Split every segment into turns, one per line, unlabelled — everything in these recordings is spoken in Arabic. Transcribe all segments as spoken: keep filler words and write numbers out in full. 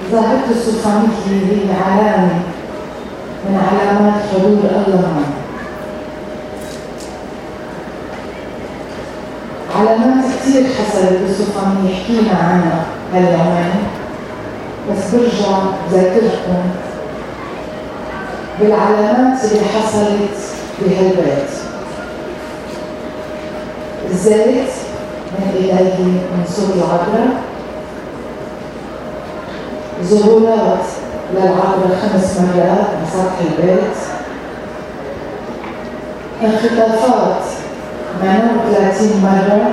ظاهرة السوفانية هي علامة من علامات حضور الله معنا. علامات كتير حصلت بالسوفانية حكينا عنها هاليومين، بس برجع ذاكركم بالعلامات اللي حصلت بهالبيت. الزيت من إلهي من صوت العذراء، ظهورات للعذراء خمس مرات على سطح البيت، انخطافات ثمانية وثلاثين مرة.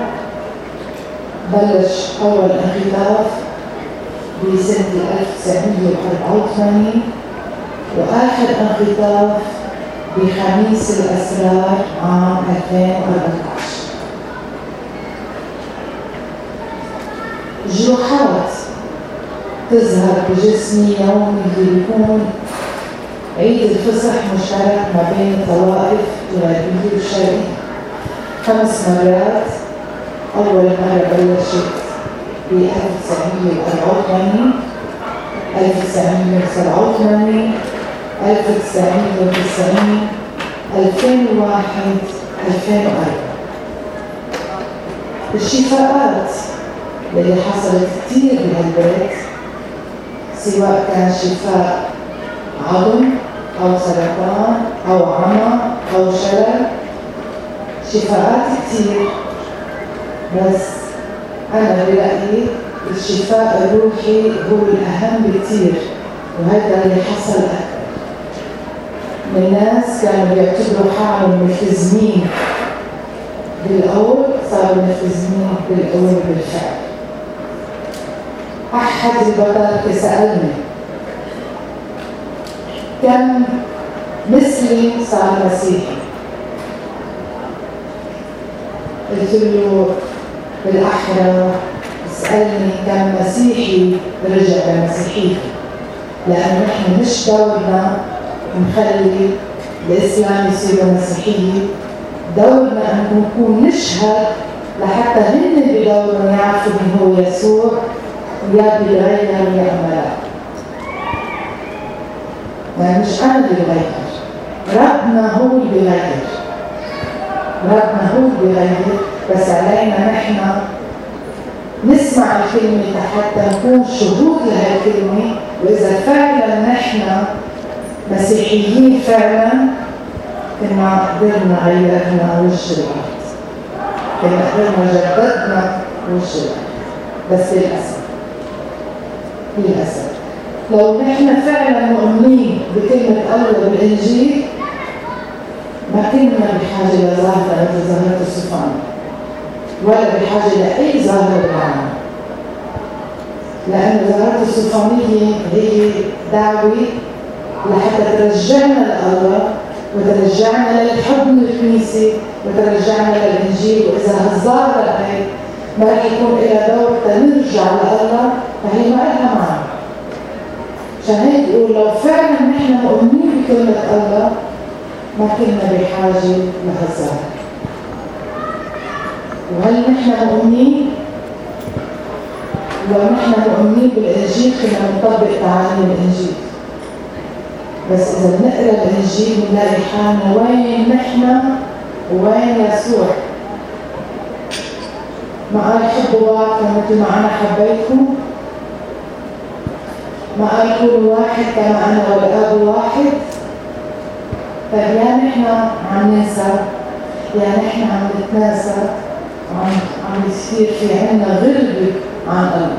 بلش أول انخطاف بسنة ألف وتسعمية وأربعة وثمانين، وآخر انخطاف بخميس الأسرار عام ألفين وأربعة عشر. جروحات تظهر بجسمي يوم اللي بيكون عيد الفصح مشترك ما بين الطوائف الغربية والشرقية خمس مرات. أول مرة بلشت ب ألف وتسعمية وأربعة وثمانين، ألف وتسعمية وسبعة وثمانين، ألف وتسعمية وتسعين، ألفين وواحد، ألفين وأربعة. الشفاءات اللي حصلت كتير بهالبيت، سواء كان شفاء عظم أو سرطان أو عمى أو شلل، شفاءات كتير، بس أنا برأيي الشفاء الروحي هو الأهم بكتير، وهذا اللي حصل أكثر. من الناس كانوا بيعتبروا حالهم ملتزمين بالقول، صاروا ملتزمين بالقول بالفعل. أحد البطاركة سألني كم مسلم صار مسيحي؟ قلت له بالأحرى اسألني كم مسيحي رجع لمسيحيته، لأن نحن مش دورنا نخلي الإسلام يصير مسيحية، دورنا أن نكون نشهد لحتى هن بدورهم يعرفوا من هو يسوع ويا بيغير يا ملاك. يعني مش أنا اللي بغير، ربنا هو اللي بغير، ربنا هو اللي بغير، بس علينا نحن نسمع الكلمة حتى نكون شهود لهالكلمة. وإذا فعلا نحن مسيحيين فعلا كنا قدرنا غيرنا وجه الأرض، كنا قدرنا جددنا وجه الأرض. بس للأسف للأسف لو نحن فعلا مؤمنين بكلمة الله بالإنجيل ما كنا بحاجة لظاهرة مثل ظاهرة السوفانية، ولا بحاجة لأي ظاهرة بالعالم، لأن ظاهرة السوفانية هي دعوة لحتى ترجعنا لله وترجعنا للحب من الكنيسة وترجعنا للإنجيل. وإذا هالظاهرة هي ما رح يكون لها دور تنرجع لله فهي ما لها معنى. عشان هيك بقول لو فعلا نحن مؤمنين بكلمة الله ما كنا بحاجة لهالظاهرة. وهل نحن مؤمنين؟ لو نحن مؤمنين بالإنجيل كنا نطبق تعاليم الإنجيل، بس إذا بنقرأ الإنجيل بنلاقي حالنا وين نحن ووين يسوع. ما قال حبوا بعض مثل ما أنا حبيتكم، ما قال كونوا واحد كما أنا والآب واحد. طيب يا نحن عم ننسى، يا نحن عم نتناسى، عم عم يصير في عنا غربة عن الله.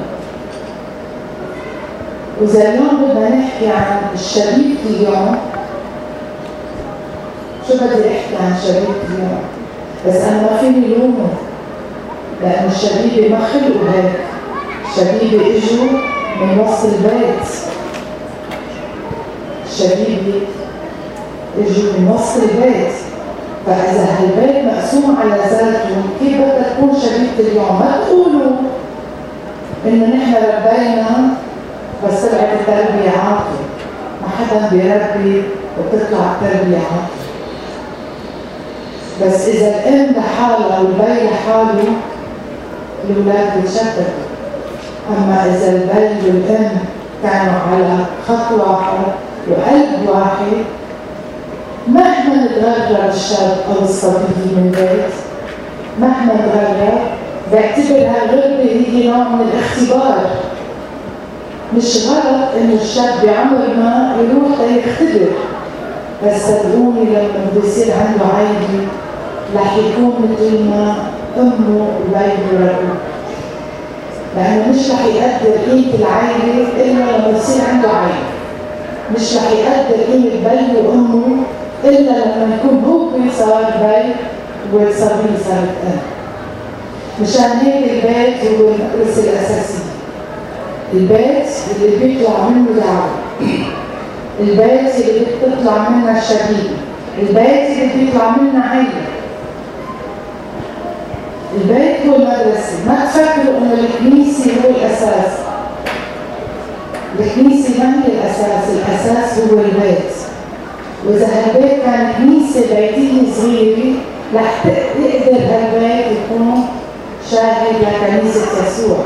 وإذا اليوم بدنا نحكي عن الشريك اليوم، شو بدي أحكي عن شريك اليوم؟ بس أنا ما فيني لومه، لأن الشبيبة ما خلقوا هيك، الشبيبة إجوا من وسط البيت، الشبيبة إجوا من وسط البيت. فإذا هالبيت مقسوم على ذاته كيف بدها تكون شبيبة اليوم؟ ما تقولوا إنه نحن ربينا بس طلعت التربية عاطفة، ما حدا بيربي وبتطلع التربية عاطفة. بس إذا الأم لحالها والبي لحاله الأولاد بيتشتتوا، أما إذا البي والأم كانوا على خط واحد وقلب واحد. مهما تغرب الشاب أو الصبي من البيت، مهما تغرب، بعتبرها الغربة هي نوع من الاختبار. مش غلط إنه الشاب بعمر ما يروح ليختبر، بس صدقوني لما بده يصير عنده عائلة رح يكون مثل ما أمه وبيبه ربوه، لأنه مش رح يقدر قيمة العائلة إلا لما يصير عنده عائلة. مش رح يقدر قيمة بيه وأمه إلا لما يكون هو صار بي والصبي صارت أم. مشان هيك البيت هو المدرسة الأساسية. البيت اللي بيطلع منه دعوة، البيت اللي بتطلع منه الشبيبة، البيت اللي بيطلع منه عيلة. البيت هو المدرسة. ما تفكروا إنه الكنيسة هو الأساس. الكنيسة ما هي الأساس، الأساس هو البيت. وإذا هالبيت كان كنيسة بيتية صغيرة رح يقدر هالبيت يكون شاهد لكنيسة يسوع.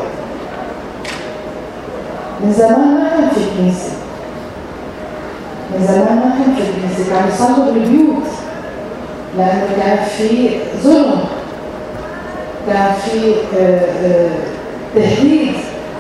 من زمان ما كان في كنيسة، من زمان ما كان في كنيسة، كانوا يصلوا بالبيوت لأنه كان في ظلم، كان في تهديد.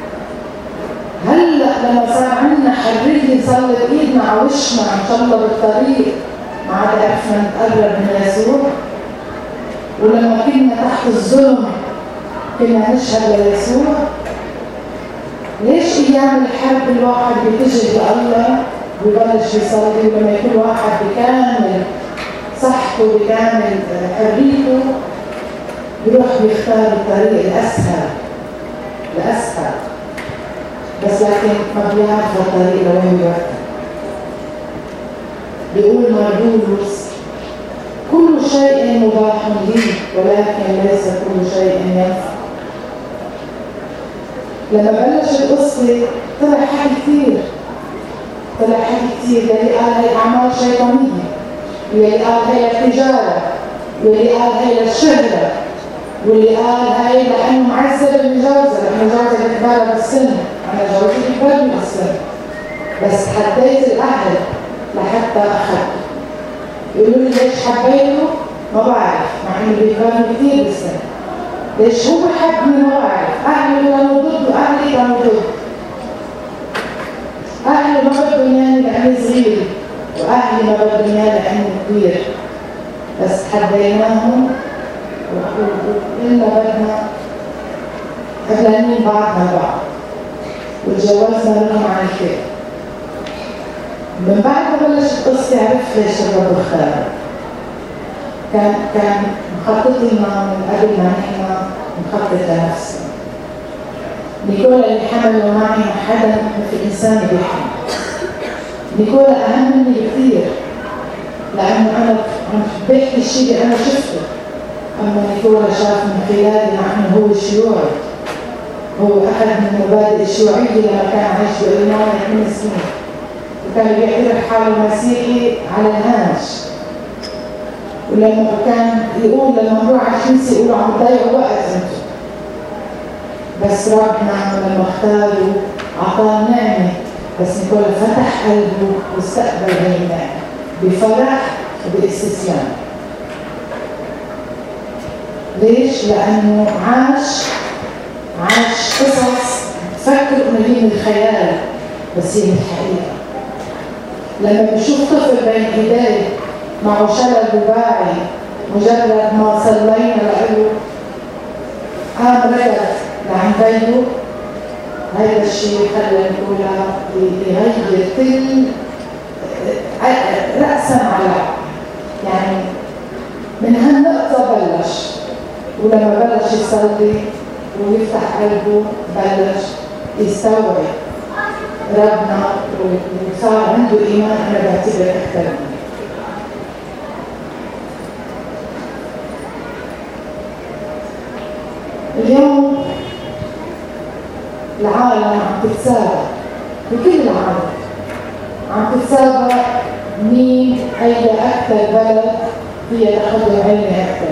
هلا لما صار عندنا حرية نصلي بإيدنا على وشنا إن شاء الله بالطريق ما عاد عرفنا نتقرب من يسوع. ولما كنا تحت الظلم كنا نشهد ليسوع. ليش أيام الحرب الواحد بيتجه لله ويبلش يصلي، ولما يكون واحد بكامل صحته بكامل حريته بيروح بيختار الطريق الأسهل الأسهل، بس لكن ما بيعرف الطريق لوين يوصل. بيقول ماربولوس: كل شيء مباح لي ولكن ليس كل شيء ينفع. لما بلش القصة طلع حكي كثير، طلع حكي كثير. يلي قال هي أعمال شيطانية، واللي قال هي التجارة، واللي قال هي الشهرة، واللي قال هي لأنه معذب المجوزة، لأنه المجوزة بتبالغ بالسن. أنا جوزي كبر من السن، بس حديت الأهل لحتى أخذت. يقولوا لي ليش حبيته؟ ما بعرف، مع إنه بيكبرني كثير بالسن. ليش هو بحبني؟ ما بعرف. أهلي كانوا ضد وأهلي كانوا ضد. أهلي ما بدهم إياني لأني صغير، وأهلي ما بدهم إياني لأني كبير. بس حبيناهم وقلنا بدنا قبلانين بعضنا بعض، وتجوزنا منهم عن الكل. من بعد ما بلشت قصتي عرفت ليش الرب اختارني. كان كان مخطط لنا من قبل ما نحن نخطط لنفسنا. نيكولا اللي حملوا معي ما حدا مثل إنسان بيحمل. نيكولا أهم مني بكثير، لأنه أنا عم بحكي الشيء اللي أنا شفته. أما نيكولا شاف من خلالي نحن هو الشيوعي. هو أحد من مبادئ الشيوعية لما كان عايش بإلمانيا ثمان سنين، وكان بيعتبر حاله مسيحي على الهامش. ولما كان يقول لما نروح على الكنيسة يقولوا عم تضيعوا وقت انتم. بس ربنا لما اختاروا أعطاه نعمة، بس نيكولا فتح قلبه واستقبل هاي النعمة بفرح وباستسلام. ليش؟ لأنه عاش عاش قصص تفكر إنه هي من الخيال، بس هي من الحقيقة. لما بشوف طفل بين إيديه معه شلل رباعي، مجرد ما صلينا له قام رجع لعند بيه، هذا الشيء خلى نيكولا يغير كل رأسا على يعني من هالنقطة بلش. ولما بلش يصلي ويفتح قلبه بلش يستوعب ربنا وصار عنده إيمان أنا بعتبر أكثر منه. اليوم العالم عم تتسابق، بكل العالم عم تتسابق مين أي أكثر بلد فيها تقدم علمي أكثر.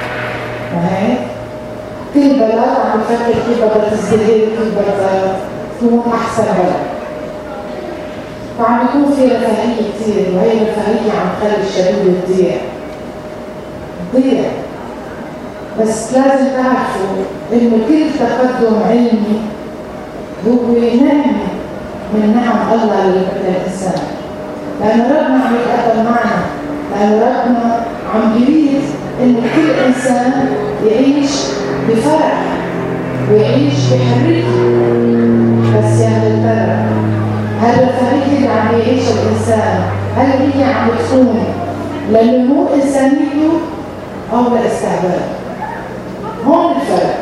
ما هيك؟ كل بلد عم تفكر كيف بدها تزدهر، كيف بدها تكون أحسن بلد. فعم يكون في رفاهية كتير، وهي الرفاهية عم تخلي الشباب تضيع تضيع. بس لازم تعرفوا إنه كل تقدم علمي هو نعمة من نعم الله للإنسان، لأن ربنا عم يتقبل معنا، لأن ربنا عم يريد إنه كل إنسان يعيش بفرح ويعيش بحريته. بس يا ترى هل الفريق اللي عم يعيش الإنسان هل هي عم تكون لنمو إنسانيته أو لاستعباد؟ هون الفرق.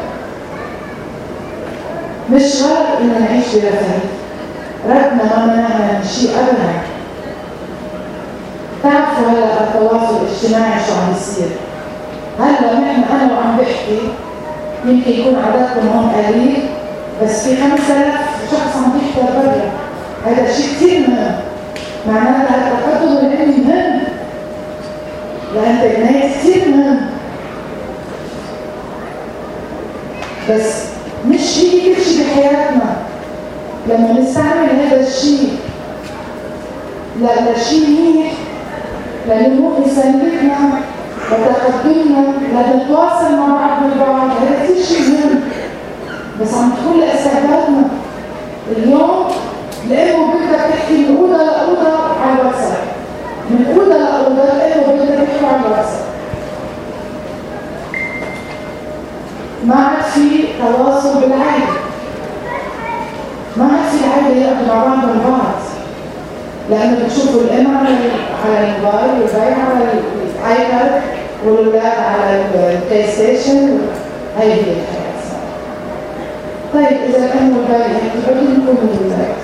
مش غلط إننا نعيش برفاهية، ربنا ما منعنا من شيء أبدا. تعرفوا هلا التواصل الاجتماعي شو عم يصير؟ هلا نحن أنا وعم بحكي يمكن يكون عددكم هون قليل، بس في خمسة آلاف شخص عم يحضر برا. هذا شيء كثير مهم، معناتها التقدم العلمي مهم، الانترنت كثير مهم، بس مش هي كل شيء بحياتنا. لما نستعمل هذا الشيء لشيء منيح لنمو انسانيتنا لتقدمنا لنتواصل مع بعض البعض، هذا كثير شيء مهم. بس عم تكون لاستعبادنا. اليوم الام وبنتها بتحكي من اوضه لاوضه على الواتساب، من اوضه لاوضه الام وبنتها بيحكوا على الواتساب. ما عاد في تواصل بالعائله، ما عاد في العائله يقعدوا مع بعض البعض، لانه بتشوفوا الام على على الموبايل والبي على الايباد والولاد على البلاي ستيشن. هي هي الحياه. طيب اذا الام والبي هيك بدهم يكونوا الولاد.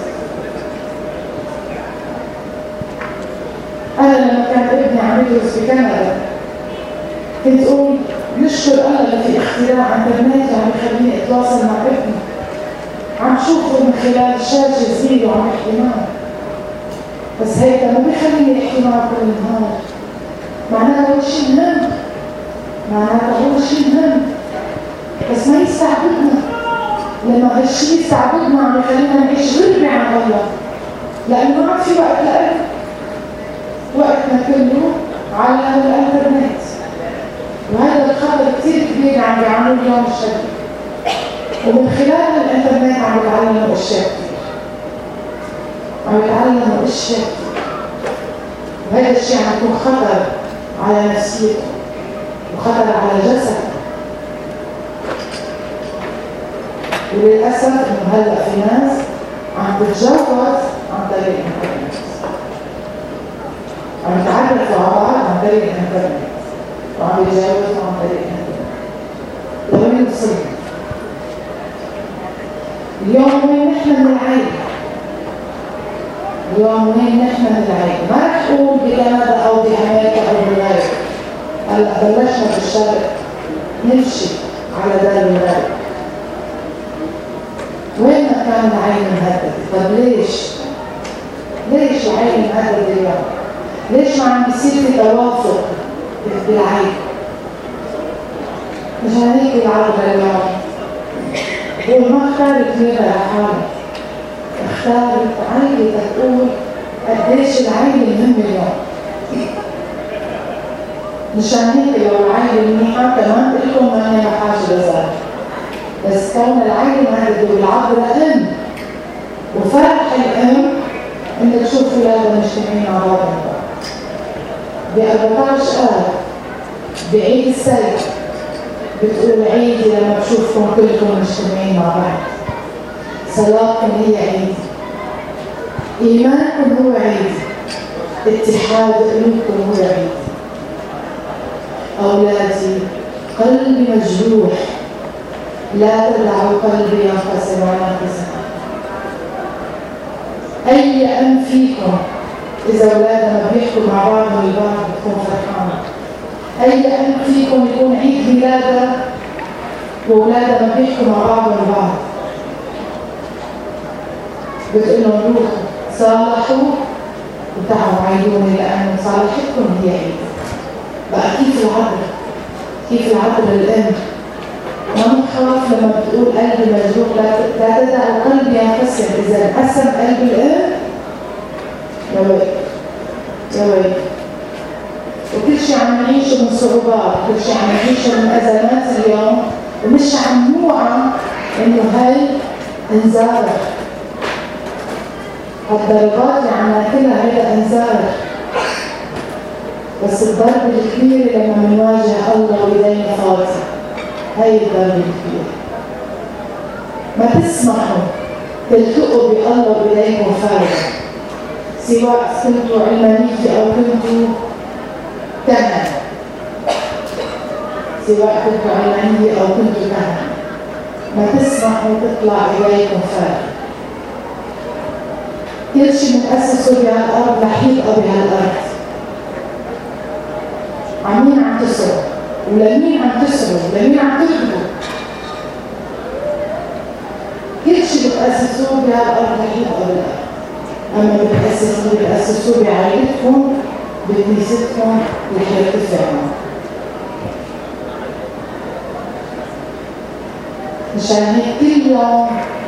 أنا لما كان ابني عم يدرس في كندا كنت أقول نشكر الله اللي في اختراع انترنت عم يخليني أتواصل مع ابني، عم شوفه من خلال شاشة صغيرة وعم يحكي معه. بس هيك ما بيخليني أحكي معه كل النهار. معناتها هو شيء مهم، معناتها هو شيء مهم، بس ما يستعبدنا. لما هالشيء يستعبدنا عم يخلينا نعيش غربة عن الله، لأنه ما عاد في وقت لألف. وقتنا كله على الانترنت، وهذا الخطر كثير كبير عم بيعملوا اليوم الشباب، ومن خلال الانترنت عم يتعلموا اشياء كثير، عم يتعلموا اشياء كثير، وهذا الشيء عم يكون خطر على نفسيته وخطر على جسده. وللاسف انه هلا في ناس عم تتجوز عن طريق الانترنت، عم يتعرفوا على بعض عن طريق الانترنت وعم يتجوزوا عن طريق الانترنت. لوين وصلنا؟ اليوم وين نحن من العائلة؟ اليوم وين نحن من العائلة؟ ما رح اقول بكندا او بامريكا او بالغرب. هلا بلشنا بالشرق نمشي على دار الغرب. وين كان العائلة مهددة؟ طب ليش؟ ليش العائلة مهددة اليوم؟ ليش ما عم بيصير في توافق بالعائلة؟ مشان هيك العرب اليوم بقول ما اختارت ميرا لحالها، اختارت عائلة تقول قديش العائلة مهمة اليوم. مشان هيك لو العائلة منيحة كمان لكم ما هي بحاجة لزار، بس كون العائلة مهددة والعبرة أم، وفرح الأم إنك تشوف ولادها مجتمعين مع بعض. بأربعتاشر آب بعيد السيد بتقول عيدي لما بشوفكم كلكم مجتمعين مع بعض. صلاتكم هي عيدي، إيمانكم هو عيدي، اتحاد قلوبكم هو عيدي. أولادي قلبي مجروح، لا تدعوا قلبي ينقسم وينقسم. أي أم فيكم إذا أولادنا بيحكوا مع بعض البعض بتكون فرحانة؟ أي أم فيكم يكون عيد ميلادها وأولادنا بيحكوا مع بعض البعض بتقول لهم روحوا صالحوا وتعالوا عيدوني لأنه صالحتكم هي عيد. بقى كيف العبر؟ كيف العبر الأم؟ ما نخاف لما بتقول قلبي مجروح، لا لا تدعوا قلبي ينقسم، إذا انقسم قلب الأم يا ويل يا ويل. وكل شيء عم نعيشه من صعوبات، كل شيء عم نعيشه من أزمات اليوم، ومش عم نوعى إنه هاي انذار. الضربات اللي عم ناكلها هيدا انذار، بس الضربة الكبيرة لما بنواجه الله وإيدينا فاضية، هاي الضربة الكبيرة. ما تسمحوا تلتقوا بالله وإيديكم فارغة، سواء كنتوا علمانية أو كنتوا كهنة، سواء كنتوا علمانية أو كنتوا كهنة، ما تسمحوا تطلع إيديكم فارغة. كل شيء متأسسه بهالأرض رح يبقى بهالأرض. عمين عم تسروا؟ ولمين عم تسروا؟ ولمين عم تكذبوا؟ كل شيء بتأسسوه بهالأرض رح يبقى بالأرض. أما بتأسسوه بتأسسوه بعائلتكم، بكنيستكم، رح يرتفع معكم. مشان هيك كل يوم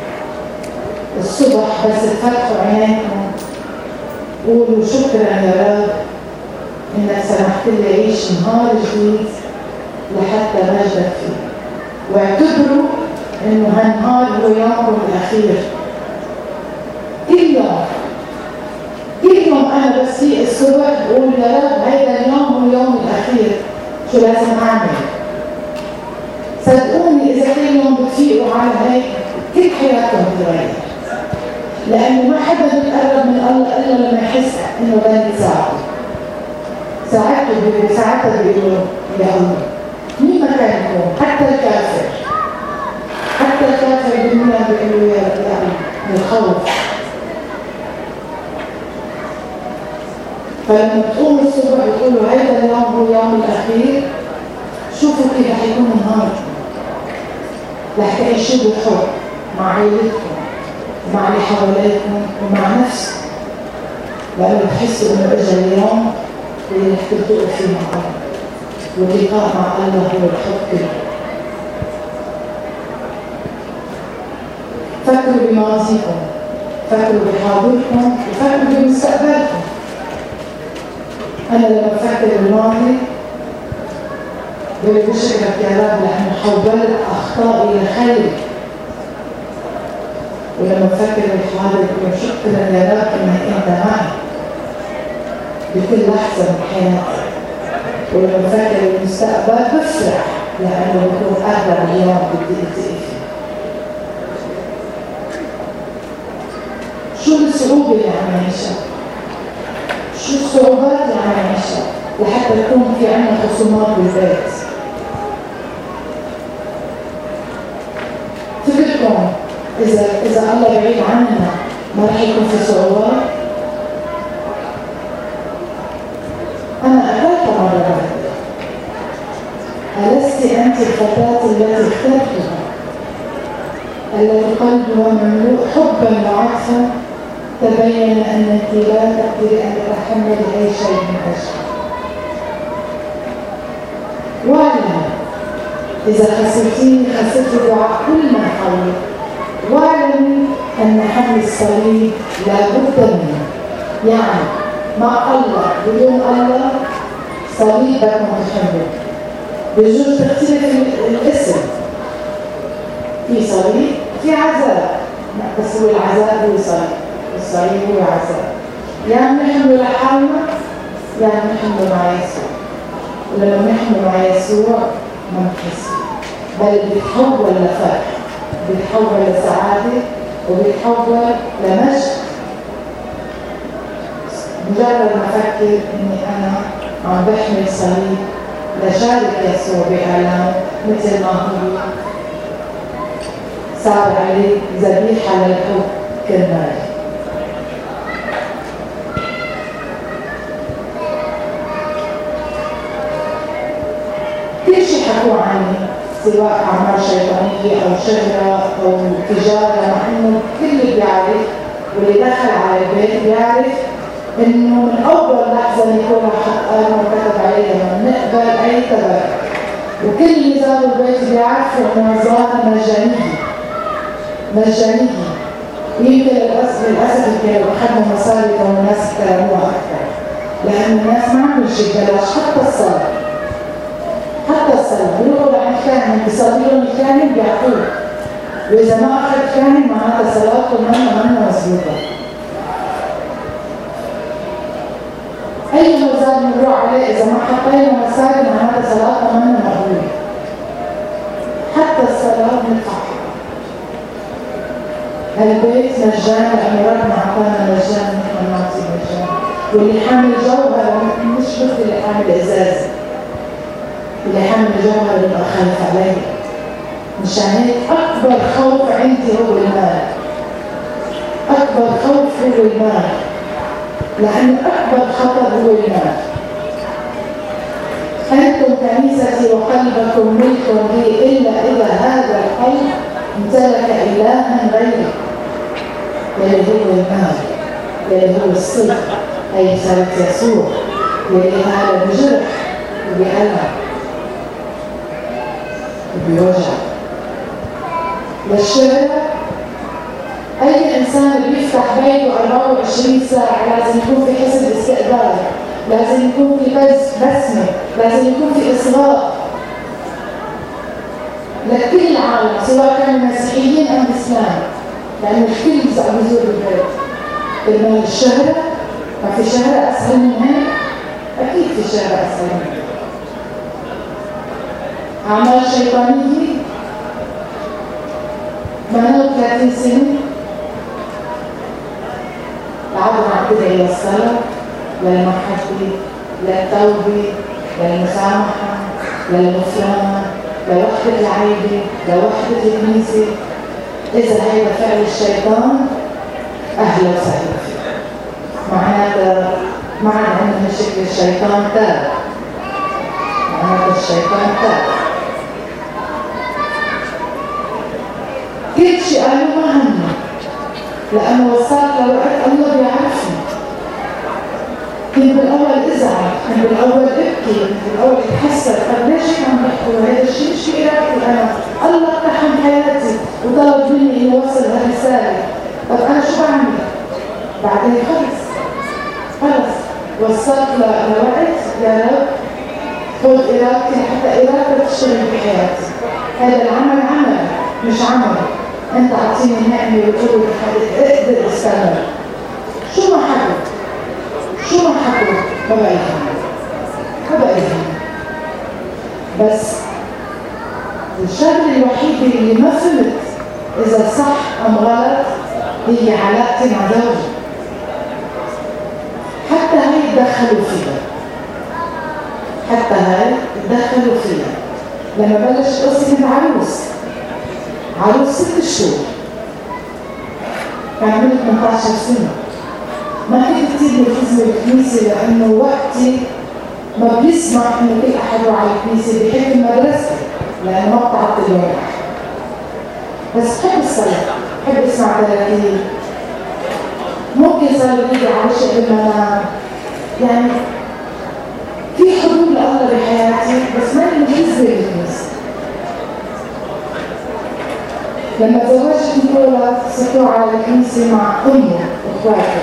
الصبح بس تفتحوا عينيكم قولوا شكرا يا رب انك سمحت لي اعيش نهار جديد لحتى مجدك فيه، واعتبروا انه هالنهار هو يومكم الاخير. كل يوم كل يوم انا بس في الصبح بقول يا رب هيدا اليوم هو يوم الاخير، شو لازم اعمل؟ صدقوني اذا كل يوم بتفيقوا على هيك كل حياتكم بتتغير، لأنه ما حدا بيتقرب من الله إلا لما يحس إنه ده يساعده. ساعدته ساعتها بيقولوا يا الله مين ما كان يكون، حتى الكافر حتى الكافر بالدنيا بيقولوا يا الله من الخوف. فلما تقوموا الصبح وتقولوا هذا اليوم هو يوم الأخير، شوفوا كيف رح يكون نهاركم، رح تعيشوا بالحب مع عائلتكم، مع اللي حواليكم، ومع نفسكم، لأنه بتحسوا إنه إجا اليوم اللي رح تلتقوا فيه مع الله، واللقاء مع الله هو الحب كله. فكروا بماضيكم، فكروا بحاضركم، وفكروا بمستقبلكم. أنا لما بفكر بالماضي بقول بشكرك يا رب لأنه حولت أخطائي لخير، ولما بفكر بالحاضر بقول شكرا يا رب إنك أنت معي بكل لحظة من حياتي، ولما بفكر بالمستقبل بفرح لأنه بكون أغلب اليوم بدي ألتقي فيه. شو الصعوبة اللي عم نعيشها؟ شو الصعوبات اللي عم نعيشها لحتى يكون في عنا خصومات بالبيت؟ فكركم إذا إذا الله بعيد عننا ما رح يكون في صعوبات؟ أنا قرأت مرة بعد ألست أنت الفتاة التي اخترتها التي قلبها مملوء حبا وعطفا تبين أنك لا تقدري أن تتحملي أي شيء من أجله. واعلمي إذا خسرتيني خسرت دعاء كل من حولك، واعلمي أن حمل الصليب لا بد منه، يعني مع الله بدون الله صليبك متحمل. بجوز تختلف الاسم، في صليب في عذاب، بس هو العذاب هو صليب، الصليب هو عذاب. يعني نحمله لحالنا يعني نحمله مع يسوع، ولما نحمله مع يسوع ما بنحس، بل بيتحول لفرح، بيتحول لسعاده، وبيتحول لمجد. مجرد ما افكر اني انا عم بحمل صليب لشارك يسوع بآلامه مثل ما هو صار عليه ذبيحه للحب كالمال. كل شيء حكوا عني سواء اعمال شيطانيه او شهره او تجاره، مع انه كل بيعرف واللي دخل على البيت بيعرف انه من اول لحظه نيكولا حققنا وكتب عليها ما بنقبل اي تبرع، وكل اللي زاروا البيت بيعرفوا انه زيارة مجانية مجانية. يمكن للأسف كانوا أخذوا مصاري كانوا الناس احترموها أكثر، لأن الناس ما عندهم شيء ببلاش. حتى الصلاة حتى الصلاة بيروحوا لعند الكاهن بيصلي لهم الكاهن بيعطوه، وإذا ما أخذ كاهن معناتها صلاته منها منها مظبوطة. أي مزار بنروح عليه إذا ما حطينا مصاري معناتها صلاته منها مقبولة. حتى الصلاة بندفع. البيت مجان لأنه ربنا عطانا مجان نحن نعطي مجان، واللي حامل جوهر مش بس اللي حامل إزاز، اللي حامل جوهر اللي أخاف عليه. مشان هيك أكبر خوف عندي هو المال، أكبر خوف هو المال، لأن أكبر خطر هو المال. أنتم كنيستي وقلبكم ملك لي إلا إذا هذا القلب امتلك إلها غيره، يلي هو المال، يلي هو الصدق، أي صارت يسوع، يلي هذا بجرح وبألم وبيوجع. للشرع أي إنسان اللي بيفتح بيته أربعة وعشرين ساعة لازم يكون في حسن استقبال، لازم يكون في بسمة، لازم يكون في إصغاء لكل العالم سواء كانوا مسيحيين أم إسلام، لأن الكل عم يزور البيت. إنه الشهرة ما في شهرة أسهل من هيك؟ أكيد في شهرة أسهل من هيك. أعمال شيطانية منو ثلاثين سنة العالم عم تدعي للصلاة، للمحبة، للتوبة، للمسامحة، للغفران، لوحدة العيبة، لوحدة الكنيسة. إذا هيدا فعل الشيطان أهلا وسهلا فيه، معناتها معنى أنه شكل الشيطان تاب، معناتها الشيطان تاب. كل شيء قالوا ما همه، لأنه وصلت لوقت الله بيعرفني. كنت بالأول أزعل، كنت بالأول أبكي، كنت بالأول أتحسر، طب ليش هيك عم بيحكوا؟ هذا الشيء مش في إرادتي أنا، الله اقتحم حياتي وطلب مني إني أوصل هالرسالة، طب أنا شو بعمل؟ بعدين خلص خلص وصلت لوقت يا رب خذ إرادتي حتى إرادتك تشتغل بحياتي. هذا العمل عمل مش عمل، أنت أعطيني النعمة والقوة أقدر أستمر. شو ما حكوا شو ما حكوا ما بقى يفهم ما بقى يفهم. بس الشغلة الوحيدة اللي ما فهمت إذا صح أم غلط هي علاقتي مع زوجي. حتى هاي تدخلوا فيها، حتى هاي تدخلوا فيها. لما بلش قصة كنت عروس عروس ست شهور، كان عمري ثمانية عشر سنة. ما كنت كتير ملتزمة بالكنيسة لأنه وقتي ما بيسمح إنه كل أحد يروح على الكنيسة بحكم مدرستي، لأنه ما بتعطي اليوم أحد. بس بحب الصلاة، بحب أسمع تراكيب، ممكن صار لي عايشة بالمنام، يعني في حضور لله بحياتي بس ماني ملتزمة بالكنيسة. لما تزوجت نيكولا صرت على الكنيسة مع أمي وإخواتي.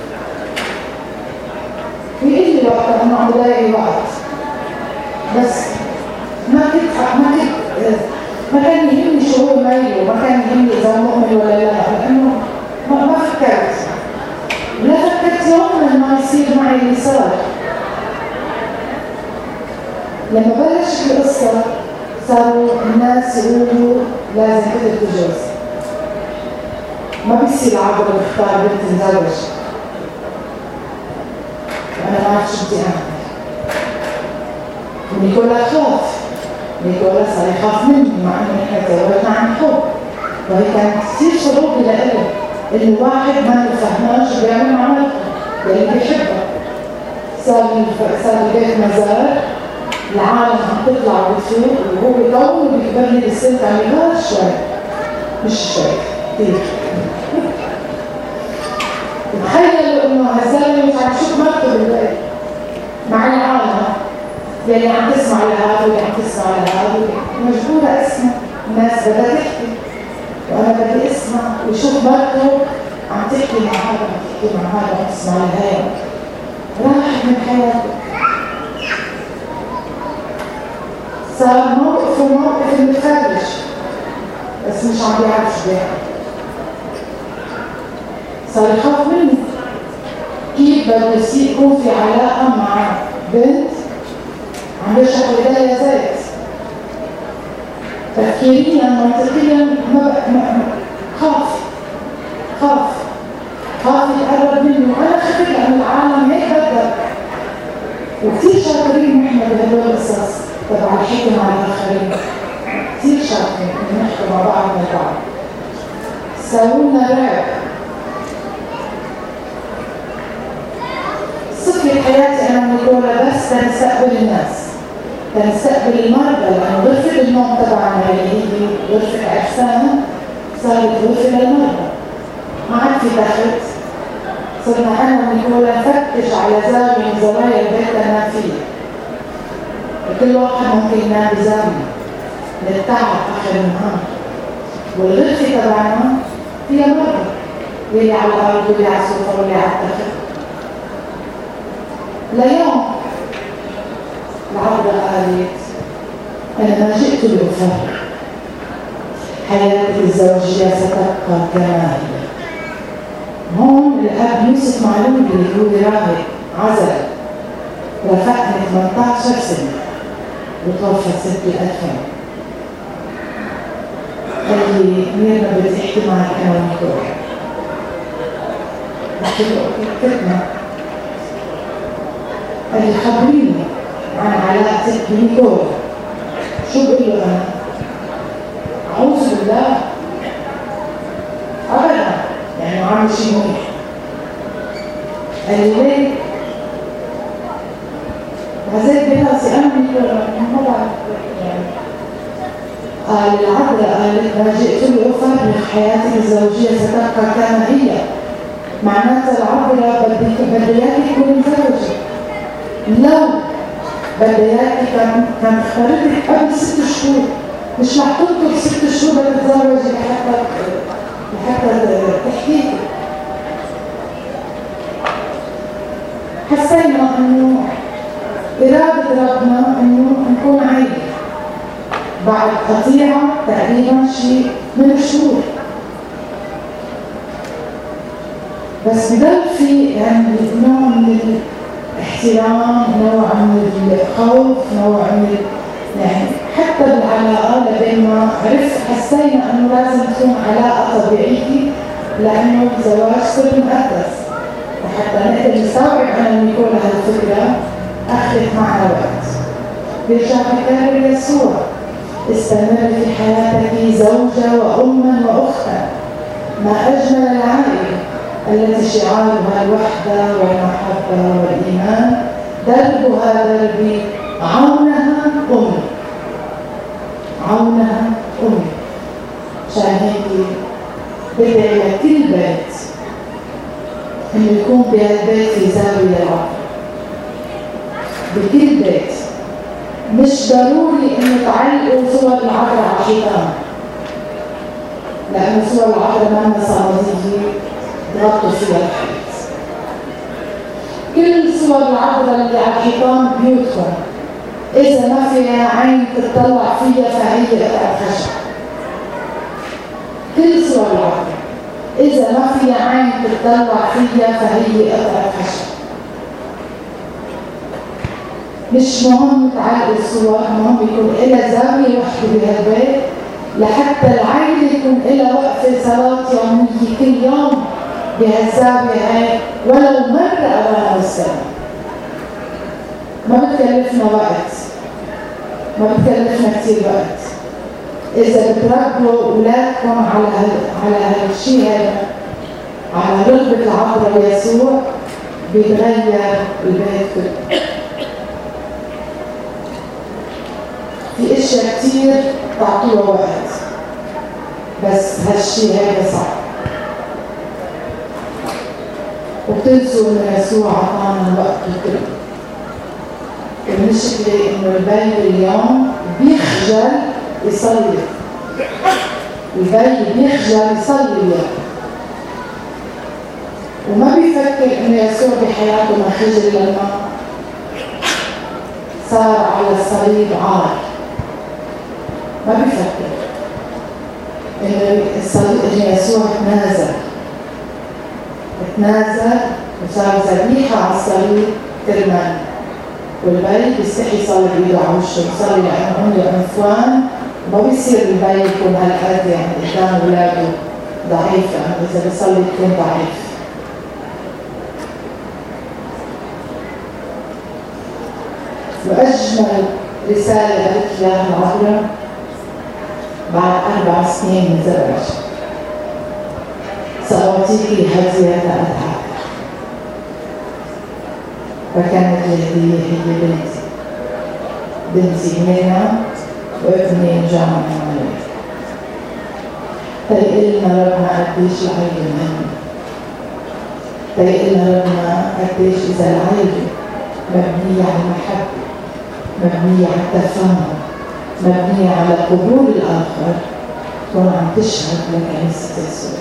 بيقول لي وقتها إنه عم بضيع وقت، بس ما كنت ما كنت ما كان يهمني شو هو ميله، ما كان يهمني إذا مؤمن ولا لا، لأنه ما ما فكرت. لا فكرت يوم ما يصير معي اللي صار. لما بلشت القصة صاروا الناس يقولوا لازم كده تتجوز، ما بيصير عبر اختار بنت تتزوج. أنا ما أعرف شو بدي أعمل. ونيكولا خاف، نيكولا صار يخاف مني مع إنه إحنا تزوجنا عن حب، وهي كانت كثير صعوبة لإله إنه واحد ما نفهمه شو بيعمل مع مرته اللي بيحبها. صار صار البيت مزار، العالم عم تطلع وتفوق، وهو كونه بيكبر لي بالسن عم يغار شوي، مش شوي كثير. تخيلوا انه هالزلمه مش عم يشوف مرته بالبيت مع العالم، يلي عم تسمع لهذا واللي عم تسمع لهذا مجبورة اسمع. الناس بدها تحكي وأنا بدي اسمع وشوف برضه عم تحكي مع هذا عم تحكي مع هذا عم تسمع لهذا. راح من حياته. صار موقف وموقف متفرج بس مش عم بيعرف شو بيعمل. صار يخاف مني. كيف بده يكون في علاقة مع بنت عم بيشرح بداية زيت تفكيريا منطقيا ما خاف خاف خاف يتقرب منه. وأنا خفت لأن العالم هيك بدك وكثير شاطرين نحن بهدول القصص تبع الحكي مع الآخرين. كثير شاطرين إنه نحكي مع بعض مع بعض. ساوولنا رعب. صفي حياتي أنا ونيكولا بس تنستقبل الناس تنستقبل المرضى لأنه غرفة النوم تبعنا اللي هي غرفة عرسان صارت غرفة للمرضى. ما عاد في دخلت. صرنا أنا ونيكولا نفتش على زاوية من زوايا البيت ننام فيها. وكل واحد ممكن ينام بزاوية للتعب آخر النهار. والغرفة تبعنا فيها مرضى واللي على الأرض واللي على السوفر واللي على التخت. ليوم العبدة قالت أنا ما جئت لأفرق. حياتي الزوجية ستبقى كما هي. هون الأب يوسف معلول اللي هو راهب عزل رافقني ثمانية عشر سنة وتوفى سنة الألفين. قال لي ميرنا بدي أحكي معك أنا ونيكولا. قلت له أوكي فتنا. قال لي خبريني عن علاقتك بنيكولا. شو بقول له أنا؟ أعوذ بالله أبدا يعني عامل شيء منيح. قال لي ليه؟ هزيت براسي أنا نيكولا ما بعرف يعني. قال العذراء قالت ما جئت لأفرق حياتي الزوجية ستبقى كما هي. معناتها العذراء بدي اياكي تكوني متزوجة. لو بدي اياكي كان كان اختارتك قبل ست شهور مش رح تنطر ست شهور لتتزوجي لحتى لحتى تحكيكي. حسينا انه إرادة ربنا انه نكون عيلة بعد قطيعة تقريبا شيء من الشهور. بس بضل في يعني نوع من الاحترام، نوع من الخوف، نوع من يعني حتى بالعلاقة لبين عرفت حسينا انه لازم تكون علاقة طبيعية لانه الزواج سر مقدس. وحتى نقدر نستوعب انا ونيكولا هالفكرة اخذت معنا وقت. بيرجع بكرر يسوع استمر في حياتك زوجة وأما وأختا. ما أجمل العائلة التي شعارها الوحدة والمحبة والإيمان. دربها دربي عونها أمي عونها أمي. عشان هيك بدعي لكل بيت إنه يكون بهالبيت في زاوية العقل. بكل بيت مش ضروري إنه تعلقوا صور العذراء على الحيطان لأنه صور العذراء ما صناديق تغطوا فيها الحيط. كل صور العذراء اللي على الحيطان بيوتكم إذا ما فيها عين تطلع فيها فهي قطعة خشب. كل صور العذراء إذا ما فيها عين تطلع فيها فهي قطعة خشب. مش مهم تعلق الصور، مهم يكون إلها زاوية وحدة بهالبيت لحتى العائلة يكون إلها وقفة صلاة يومية كل يوم بهالزاوية هاي ولو مرة أولا بالسنة. ما بتكلفنا وقت، ما بتكلفنا كتير وقت. إذا بتربوا أولادكم على هال على هالشيء هذا، على رغبة العذراء يسوع، بيتغير البيت كله. في اشياء كتير تعطوها وقت بس هالشيء هذا صعب. وبتنسوا ان يسوع عطانا الوقت كله. المشكلة إنه البي اليوم بيخجل يصلي، البي بيخجل يصلي اليوم وما بيفكر إنه يسوع بحياته ما خجل لما صار على الصليب عار. ما بيفكر إنه الصليب إنه يسوع تنازل تنازل وصار ذبيحة على الصليب كرمال، والبي بيستحي يصلي بإيده على وشه، يصلي لأنه عنده عنفوان وما بيصير البي يكون هالقد يعني قدام أولاده ضعيف، يعني إذا بيصلي يكون ضعيف. وأجمل رسالة قالت لها العذراء بعد أربع سنين من زواج: سأعطيكِ هدية أضحك. فكانت الهدية هي بنتي، بنتي منى وابني جامع عليه. فيقلنا ربنا قديش العيلة مهمة، فيقلنا ربنا قديش إذا العيلة مبنية على المحبة، مبنية على التفاهم، مبنية على قبول الآخر، تكون عم تشهد لكنيسة يسوع.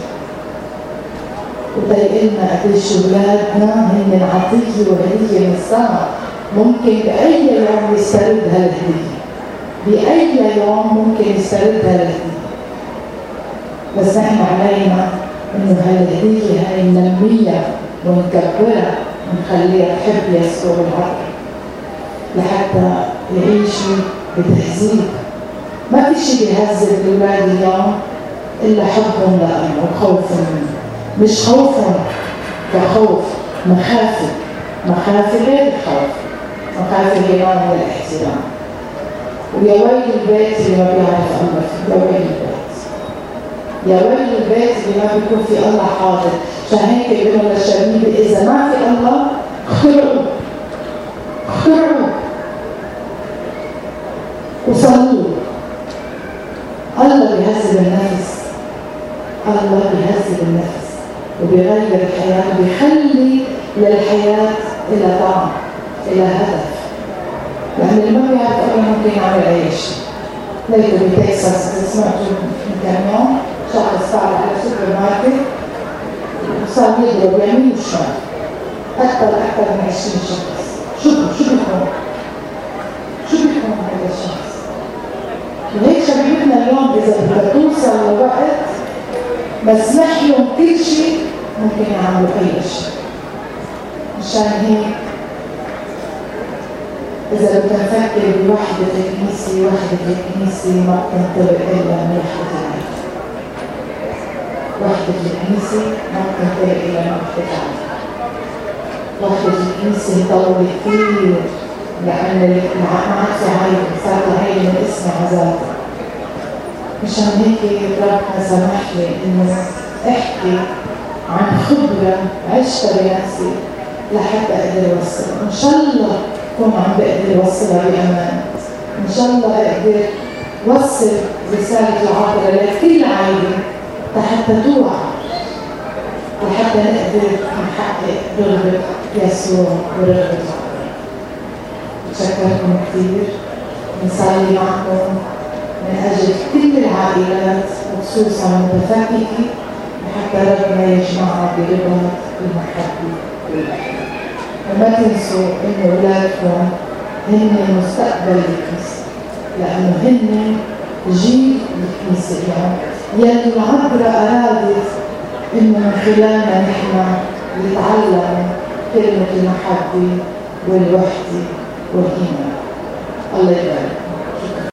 وبيقلنا قديش أولادنا هن عطية وهدية من السماء، ممكن بأي يوم يسترد هالهدية، بأي يوم ممكن يسترد هالهدية، بس نحن علينا إنه هالهدية هاي ننميها ونكبرها ونخليها تحب يسوع العقل لحتى يعيشوا بتهذيب. ما في شيء بيهذب الأولاد اليوم إلا حبهم لأمه وخوفهم منه، مش خوفهم كخوف، مخافة، مخافة غير الخوف، مخافة هي نوع من الاحترام. ويا ويل البيت اللي ما بيعرف الله فيه، يا ويل البيت، يا ويل البيت اللي ما بيكون في الله حاضر. عشان هيك بيقولوا للشبيبة إذا ما في الله اخترعوا اخترعوا وصلوا. الله بيهذب النفس، الله بيهذب النفس وبيغير الحياة وبيخلي للحياة إلى طعم، إلى هدف. لأن اللي ما بيعرف الله ممكن يعمل أي شيء. لقيته بتكساس، سمعته من كم يوم شخص طالع على سوبر ماركت وصار يضرب يمين وشمال أكثر أكثر من عشرين شخص. شو شو بيكون؟ شو بيكون هذا الشخص؟ وهيك شبيبتنا اليوم إذا بدها توصل لوقت مسمح لهم كل شيء ممكن يعملوا أي شيء. مشان هيك إذا بدنا نفكر بوحدة الكنيسة، وحدة الكنيسة ما بتنطبق إلا من وحدة العالم. وحدة الكنيسة ما بتنطبق إلا من وحدة العالم. وحدة الكنيسة طولت كثير لأن ما عاد في عالم، صار العالم من اسم عذابه. مشان هيك ربنا سمح لي إنه أحكي عن خبرة عشتها بنفسي لحتى أقدر أوصلها. إن شاء الله كون عم بقدر أوصلها بأمان، إن شاء الله أقدر أوصل رسالة العطرة لكل عائلة حتى توعى، لحتى نقدر نحقق رغبة يسوع ورغبة العطرة. بشكركم كثير، بنصلي معكم من أجل كل العائلات وخصوصا المتفككة حتى ربنا يجمعها برباط المحبة والأحلام. وما تنسوا إن أولادكم هن مستقبل الكنيسة، لأنه هن جيل الكنيسة اليوم يلي العذراء أرادت إنه من خلالنا نحن نتعلم كلمة المحبة والوحدة والإيمان. الله يبارك.